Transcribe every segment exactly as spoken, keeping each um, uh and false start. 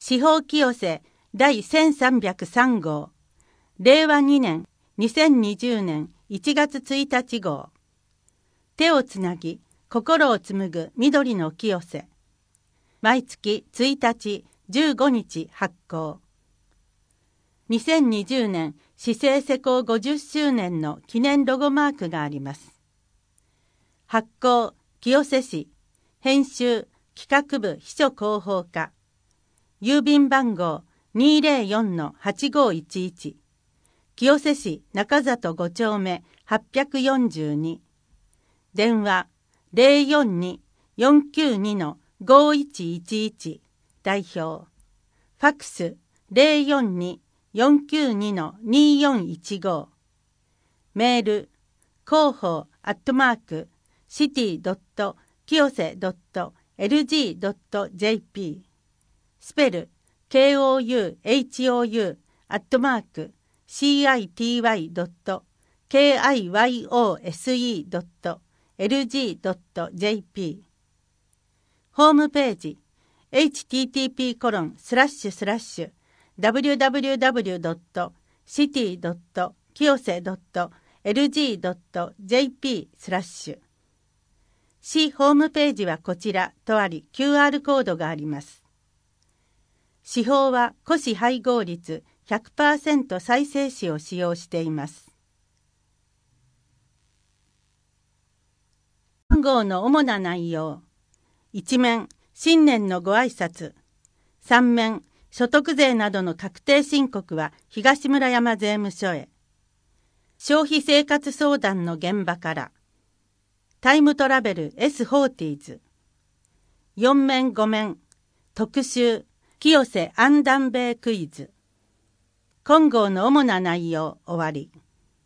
司法清瀬第せんさんびゃくさん号、れいわにねんにせんにじゅうねんいちがつついたち号。手をつなぎ心を紡ぐ緑の清瀬。毎月ついたちじゅうごにち発行。にせんにじゅうねん市政施行ごじゅっしゅうねんの記念ロゴマークがあります。発行清瀬市、編集企画部秘書広報課、郵便番号 にーぜろよんのはちごいちいち、清瀬市中里ごちょうめはっぴゃくよんじゅうに、電話 ゼロよんに よんきゅうに のごいちいちいち、代表、ファックス ゼロよんに よんきゅうに のによんいちご、メール広報アットマークシティドットきよせドットエルジードットジェーピー、スペル ケーオーユーエイチオーユー アットマーク シーアイティーワイドットケーアイワイオーエスイードットエルジードットジェーピー、ホームページ エイチティーティーピーコロンスラッシュスラッシュダブリューダブリューダブリュードットシティドットきよせドットエルジードットジェーピースラッシュ、市ホームページはこちらとあり キューアール コードがあります。市法は古紙配合率 ひゃくパーセント 再生紙を使用しています。本号の主な内容。いち面、新年のご挨拶。さん面、所得税などの確定申告は東村山税務署へ。消費生活相談の現場から。タイムトラベル エスフォーティーズ。よん面ご面、特集、清瀬安南米クイズ。今号の主な内容終わり。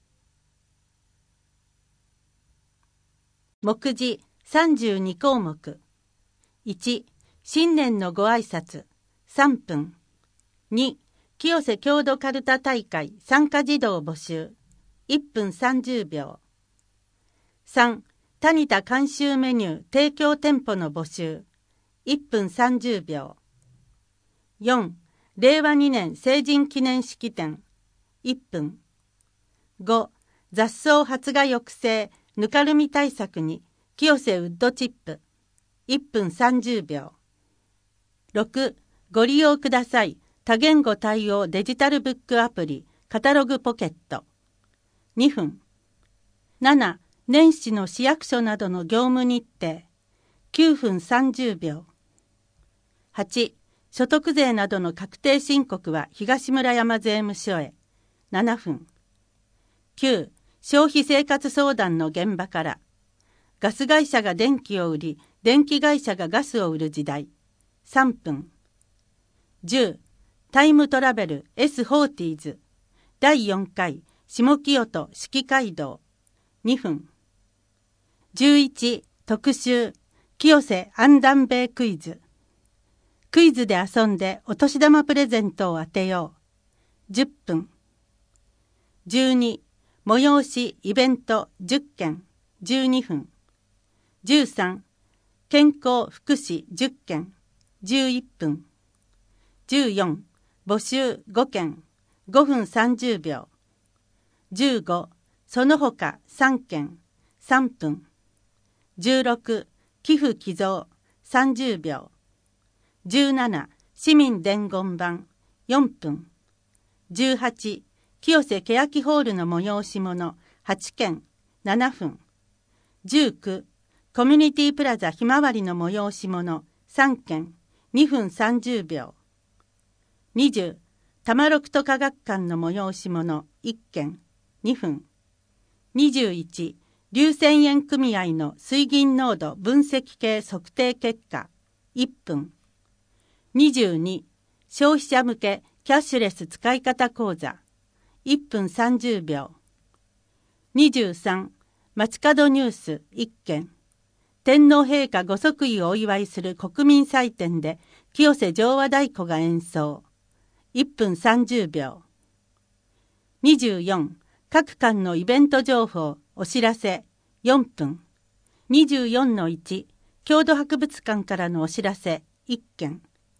目次さんじゅうにこうもく。いち、新年のご挨拶さんぷん。に、清瀬郷土かるた大会参加児童募集いっぷんさんじゅうびょう。さん、タニタ監修メニュー提供店舗の募集いっぷんさんじゅうびょう。よん、れいわにねん成人記念式典いっぷん。ご、雑草発芽抑制ぬかるみ対策に清瀬ウッドチップいっぷんさんじゅうびょう。ろく、ご利用ください多言語対応デジタルブックアプリカタログポケットにふん。なな、年始の市役所などの業務日程きゅうふんさんじゅうびょう。はち、所得税などの確定申告は東村山税務署へななふん。きゅう、消費生活相談の現場から。ガス会社が電気を売り電気会社がガスを売る時代さんぷん。じゅう、タイムトラベル エスフォーティーズ だいよんかい下清戸四季街道にふん。じゅういち、特集清瀬安南米クイズ。クイズで遊んでお年玉プレゼントを当てようじゅっぷん。じゅうに、催しイベントじゅっけんじゅうにふん。じゅうさん、健康福祉じゅっけんじゅういっぷん。じゅうよん、募集ごけんごふんさんじゅうびょう。じゅうご、その他さんけんさんぷん。じゅうろく、寄付寄贈さんじゅうびょう。じゅうなな、市民伝言板よんぷん。じゅうはち、清瀬欅ホールの催し物はちけんななふん。じゅうく、コミュニティプラザひまわりの催し物さんけんにふんさんじゅうびょう。にじゅう、玉六都科学館の催し物いっけんにふん。にじゅういち、硫泉塩組合の水銀濃度分析系測定結果いっぷん。にじゅうに、消費者向けキャッシュレス使い方講座いっぷんさんじゅうびょう。にじゅうさん、街角ニュースいっけん。天皇陛下ご即位をお祝いする国民祭典で清瀬常和太鼓が演奏いっぷんさんじゅうびょう。にじゅうよん、各館のイベント情報お知らせよんぷん。にじゅうよんのいち、郷土博物館からのお知らせいっけん。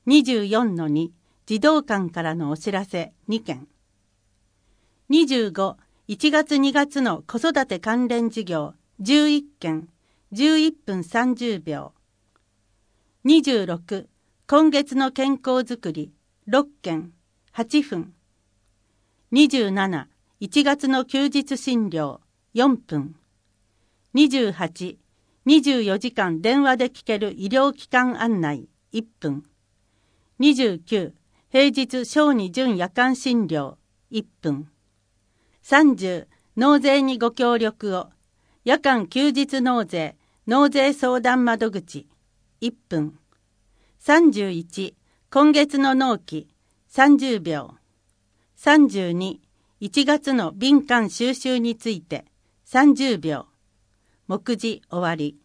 にじゅうよんのに 児童館からのお知らせにけん。にじゅうご、いちがつにがつの子育て関連事業じゅういっけん、じゅういっぷんさんじゅうびょう。にじゅうろく、今月の健康づくりろっけん、はちふん。にじゅうなな、いちがつの休日診療よんぷん。にじゅうはち、にじゅうよじかん電話で聞ける医療機関案内いっぷん。にじゅうきゅう、平日小児準夜間診療いっぷん。さんじゅう、納税にご協力を。夜間休日納税納税相談窓口いっぷん。さんじゅういち、今月の納期さんじゅうびょう。さんじゅうに、いちがつの便間収集についてさんじゅうびょう。目次終わり。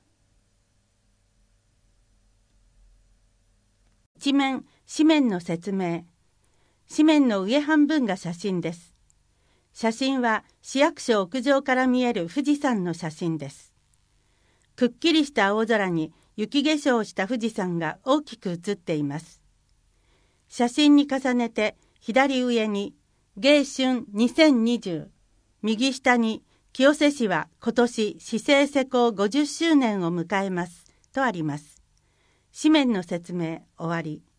一面、紙面の説明。紙面の上半分が写真です。写真は市役所屋上から見える富士山の写真です。くっきりした青空に雪化粧した富士山が大きく写っています。写真に重ねて左上に迎春にせんにじゅう、右下に清瀬市は今年市政施行ごじゅっしゅうねんを迎えますとあります。紙面の説明終わり。